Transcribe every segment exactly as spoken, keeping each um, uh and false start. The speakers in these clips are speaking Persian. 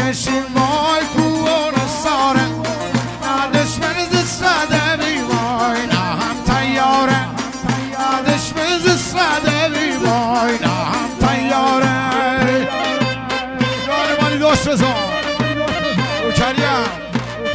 بشین وای کوان ساره نه دشمن زسته بی وای نه هم تیاره نه دشمن زسته بی وای نه هم تیاره جان مالی دوست بزن او کریم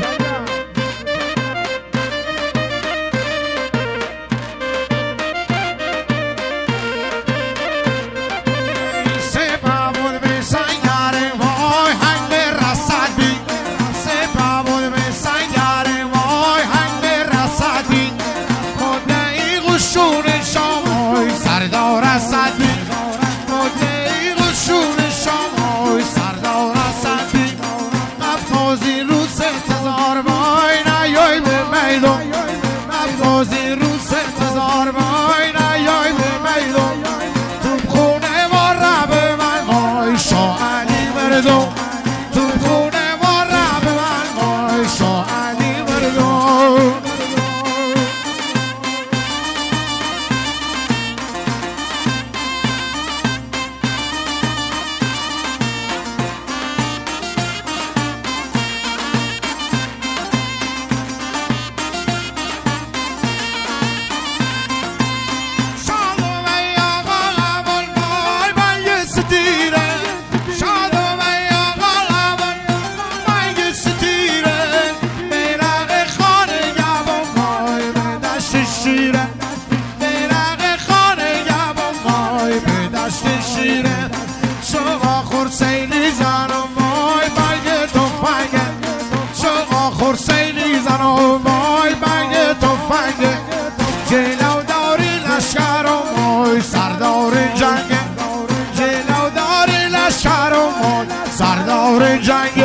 افغازی رو سرتزار وای نیای به میدون تو خونه ما رب من وای شاه علی مردم تو خونه ما رب من وای شاه علی مردم خورسیلی زن و مای بنگ تفنگ جلو داری لشکر و مای سردار جنگ جلو داری لشکر و مای سردار جنگ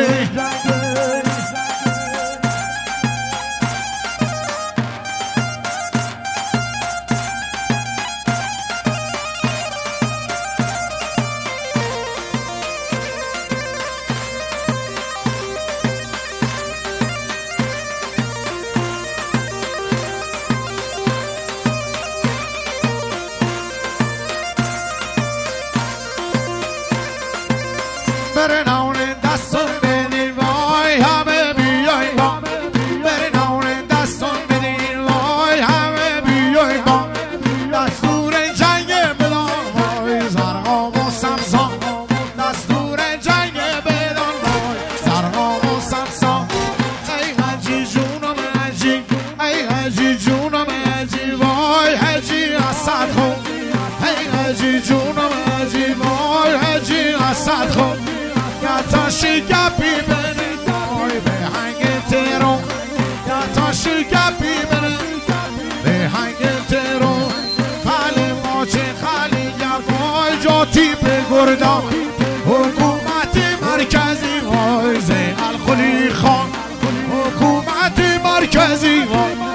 برنون دستون بدین وای همه بیاین با برنون دستون بدین وای همه بیاین با دستور جنگ بدان وای زرقام و سمسان دستور جنگ بدان وای زرقام و سمسان ای حجی جونم حجی ای حجی جونم حجی وای حجی اسد خون ای حجی جونم حجی وای حجی اسد خون یا تا شکپی بره وای به هنگ ترون یا تا شکپی بره به هنگ ترون خالی ماچه خالی وای جاتی به گردان حکومت مرکزی وای زی الخلی خان حکومت مرکزی وای